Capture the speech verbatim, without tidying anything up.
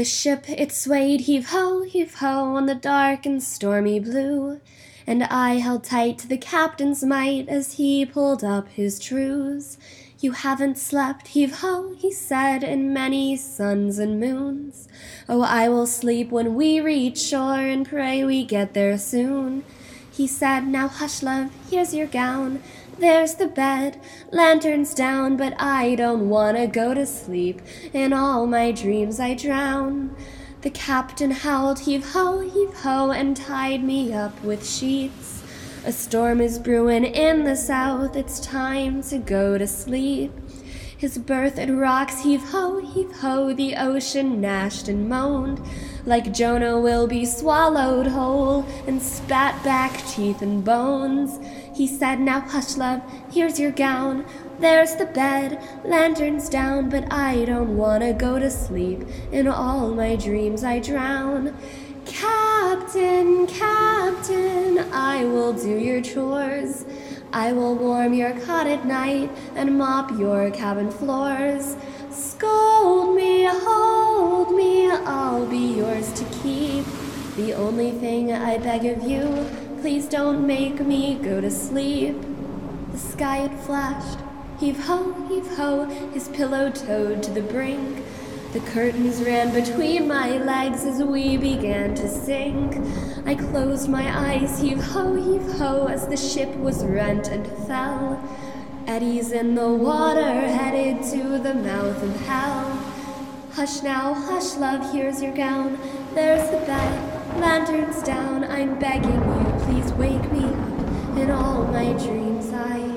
The ship it swayed, heave-ho, heave-ho, on the dark and stormy blue, and I held tight to the captain's might as he pulled up his trews. You haven't slept, heave-ho, he said, in many suns and moons. Oh, I will sleep when we reach shore, and pray we get there soon. He said, now hush, love, here's your gown, there's the bed, lanterns down, but I don't wanna go to sleep, in all my dreams I drown. The captain howled, heave-ho, heave-ho, and tied me up with sheets. A storm is brewing in the south, it's time to go to sleep. His berth it rocks, heave-ho, heave-ho, the ocean gnashed and moaned, like Jonah will be swallowed whole, and spat back teeth and bones. He said, now hush, love, here's your gown, there's the bed, lanterns down, but I don't wanna go to sleep, in all my dreams I drown. Captain, Captain, I will do your chores, I will warm your cot at night and mop your cabin floors. Scold me, hold me, I'll be yours to keep. The only thing I beg of you, please don't make me go to sleep. The sky had flashed, heave-ho, heave-ho, his pillow towed to the brink. The curtains ran between my legs as we began to sink. I closed my eyes, heave-ho, heave-ho, as the ship was rent and fell. Eddies in the water headed to the mouth of hell. Hush now, hush, love, here's your gown, there's the bed, lanterns down, I'm begging you, please wake me up, in all my dreams I